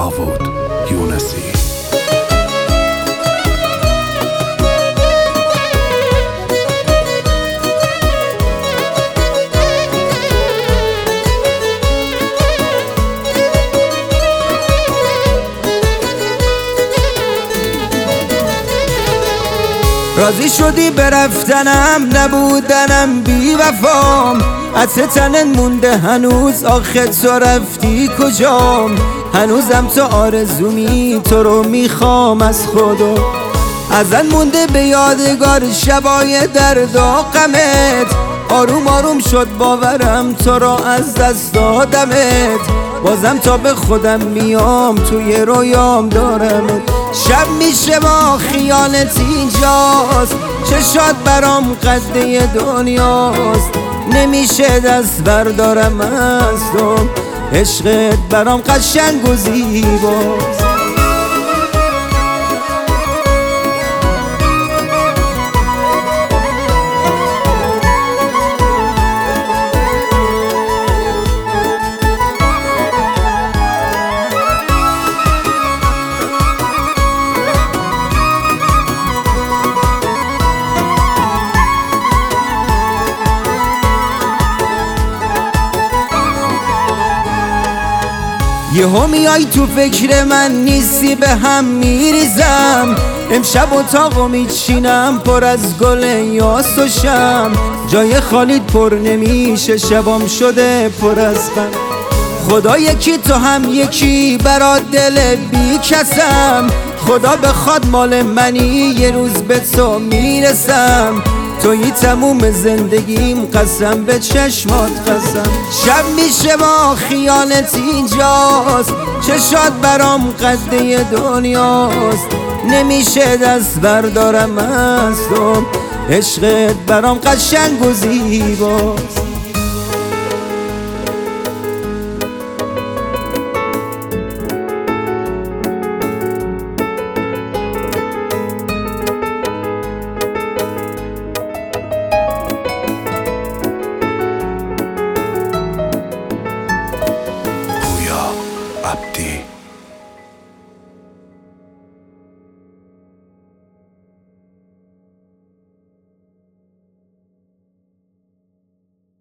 داوود یونسی. راضی شدی برفتنم، نبودنم بی وفام. عطر تنت مونده هنوز، آخه تو رفتی کجام؟ هنوزم تو آرزومی، تو رو میخوام از خدا. ازن مونده به یادگار شبای درد و غمت. آروم آروم شد باورم تو را از دست دادمت. بازم تا به خودم میام توی رویام دارمت. شب میشه با خیالت اینجاست، چشات برام قده دنیاست. نمیشه دست بردارم از تو، عشقت برام قشنگ و زیباست. یهو میای تو فکر من نیستی، به هم میریزم. امشب اتاقو میچینم پر از گل یاس و شم. جای خالیت پر نمیشه، شبام شده پر از غم. خدا یکی تو هم یکی، برات دل بی کسم. خدا بخواد مال منی، یه روز به تو میرسم. تویی تموم زندگیم، قسم به چشمات قسم. شب میشه با خیالت اینجاست، چشات برام قده دنیاست. نمیشه دست بردارم از تو، عشقت برام قشنگ و زیباست. عبدی